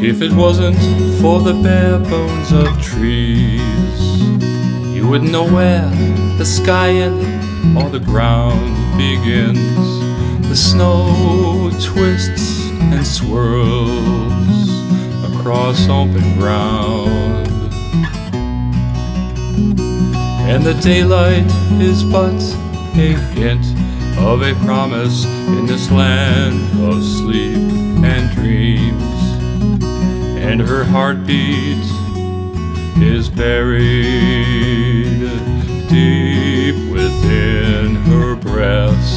If it wasn't for the bare bones of trees, you wouldn't know where the sky ended or the ground begins. The snow twists and swirls across open ground, and the daylight is but a hint of a promise in this land of sleep and dreams. And her heartbeat is buried deep within her breast.